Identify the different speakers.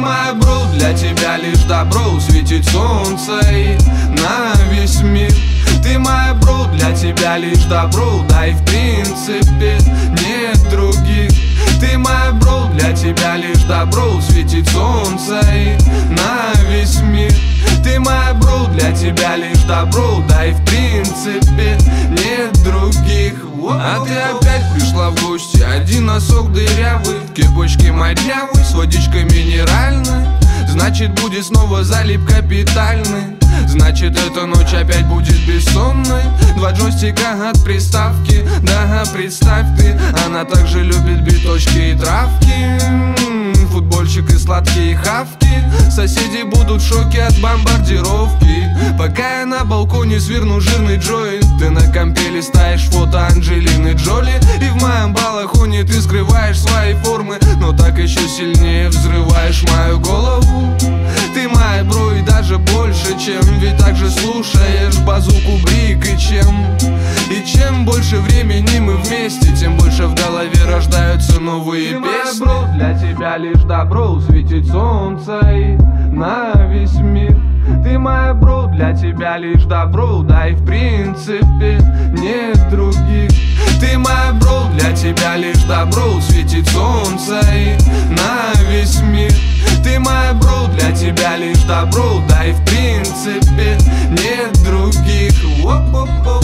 Speaker 1: моя бро, для тебя лишь добро, светит солнце и на весь мир. Ты моя бро, для тебя лишь добро, да и в принципе нет других. Ты моя бро, для тебя лишь добро, светит солнце и на весь мир. Ты моя бро, для тебя лишь добро, да и в принципе нет других. А ты опять пришла в гости, один носок дырявый, в кепочке моднявый, с водичкой минеральной. Значит, будет снова залип капитальный. Значит, эта ночь опять будет бессонной. 2 джойстика от приставки, да, представь ты, она также любит биточки и травки, футбольчик и сладкие хавки. Соседи будут в шоке от бомбардировки. Пока я на балконе сверну жирный джойнт, ты на компе листаешь фото Анджелины Джоли. И в моем балахоне ты скрываешь свои формы, но так еще сильнее взрываешь мою голову. Ты моя бро и даже больше, чем, ведь также слушаешь базуку Брик. И чем больше времени мы вместе, тем больше в голове рождаются новые песни. Моя бро, для тебя лишь добро, светит солнце и на весь мир. Ты моя бро, для тебя лишь добро, да и в принципе нет других. Ты моя бро, для тебя лишь добро, светит солнце и на весь мир. Ты моя бро, для тебя лишь добро, да и в принципе нет других. Оп-оп-оп.